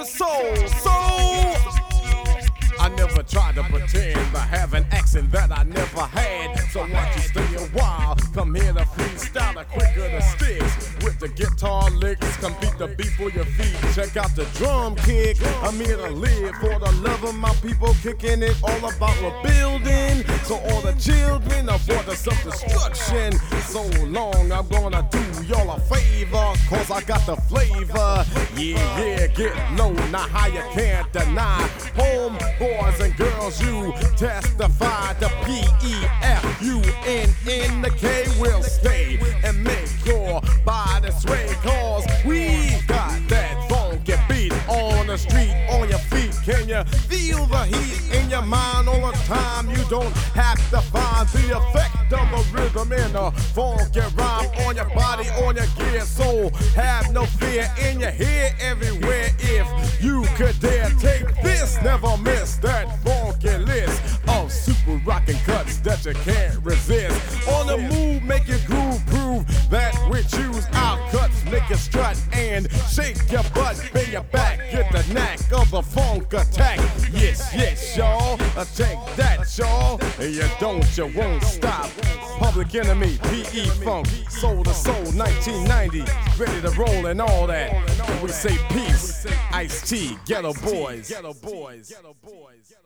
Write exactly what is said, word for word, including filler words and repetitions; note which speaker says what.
Speaker 1: your soul, soul. I never tried to pretend to have an accent that I never had. So watch you stay a while. Come here to freestyle a quicker the sticks. With the guitar licks, compete the beat for your feet. Check out the drum kick. I'm here to live for the love of my people, kicking it all about rebuilding. So all the children avoid the self-destruction. So long, I'm gonna do y'all a favor, cause I got the flavor. Yeah, yeah, get low, now how you can't deny. Home boys and girls, you testify. The P E F U N N, the K will stay and make your body sway, cause we got that funky beat on the street, on your feet. Can you feel the heat in your mind all the time? You don't have to find the effect of a rhythm in a funky rhyme on your body, on your gear. So have no fear in your head everywhere. If you could dare take this, never miss that funky list of super rockin' cuts that you can't resist. On the move, make your groove, prove that we choose our cuts. Make you strut and shake your butt, bend your back, get the knack of the funk attack. Yes, yes, y'all, uh, take that, y'all. You don't, you won't stop. Public Enemy, P E Funk, Soul to Soul, nineteen ninety, ready to roll and all that. We say peace, Ice-T, Ghetto Boys. Ghetto Boys. Ghetto Boys.